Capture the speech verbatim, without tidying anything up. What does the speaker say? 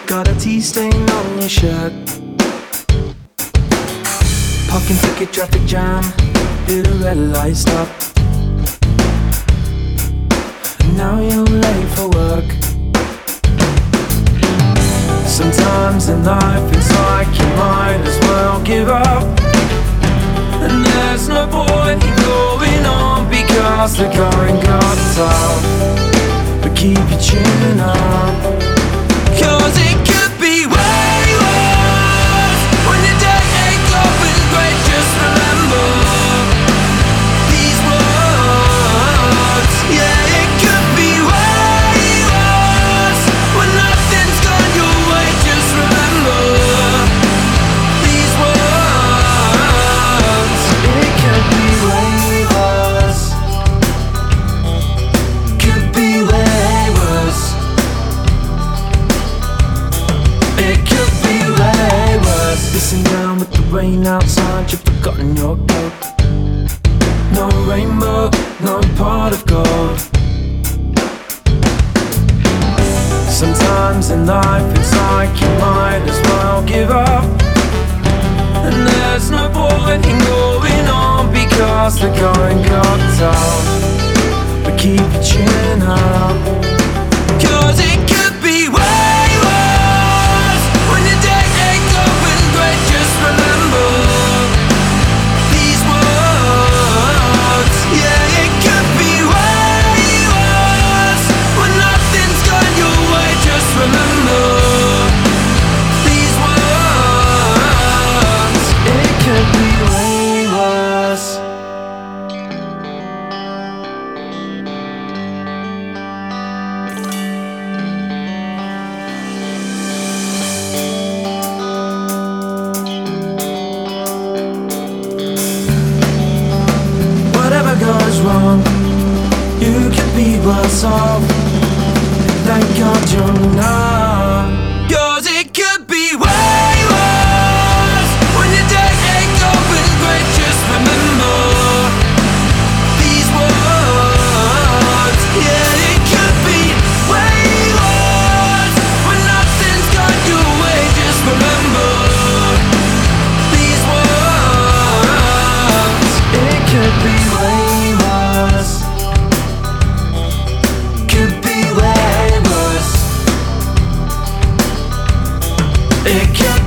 got a tea stain on your shirt. Parking ticket, traffic jam, did a red light stop. And now you're late for work. Sometimes in life it's like you might as well give up. And there's no point in going on because the going got tough. But keep your chin up, 'cause it could be way worse. When your day ain't going great, just remember these words. Yeah, it could be way worse. When nothing's gone your way, just remember these words. It could be way worse. Could be way worse. It could be way worse. Listen down with the rain outside, you've forgotten your coat. No rainbow, no pot of gold. Sometimes in life it's like you might as well give up. And there's no point in going on because the going got tough. But keep your chin up, 'cause it could be way worse. When your day ain't going great, just remember these words. Yeah, it could be way worse. When nothing's gone your way, just remember these words. It could be way worse. Whatever goes wrong, you could be worse off. Thank God you're not, 'cause it could be way worse. When your day ain't going great, just remember these words. Yeah, it could be way worse. When nothing's gone your way, just remember these words. It could be way worse. Could be way worse. It could